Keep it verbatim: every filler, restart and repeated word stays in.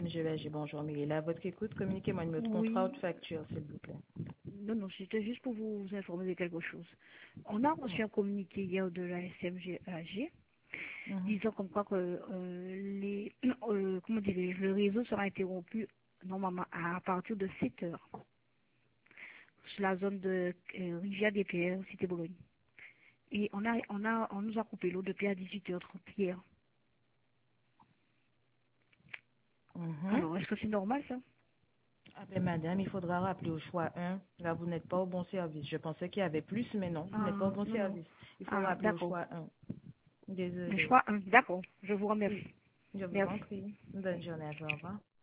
M G B G, bonjour Myrilla. À votre écoute, communiquez-moi le numéro de contrat ou Oui, de facture, s'il vous plaît. non, non, c'était juste pour vous informer de quelque chose. On a reçu un communiqué hier de la S M G A G Mhm. disant comme quoi que euh, les, euh, comment dirais-je, le réseau sera interrompu normalement à partir de sept heures sur la zone de euh, Rivière des Pierres, Cité Bologne. Et on a, on a, on nous a coupé l'eau depuis à dix-huit heures trente hier. Mhm. Alors, est-ce que c'est normal ça? Ah ben, madame, il faudra rappeler au choix un. Là, vous n'êtes pas au bon service. Je pensais qu'il y avait plus, mais non, vous n'êtes pas au Ah, bon non, non. service. Il faut Ah, rappeler au d'accord. choix un. Mais je Désolée. crois, hein, d'accord. Je vous Oui, remercie. je vous en Merci. prie. Bonne journée à vous. Au revoir.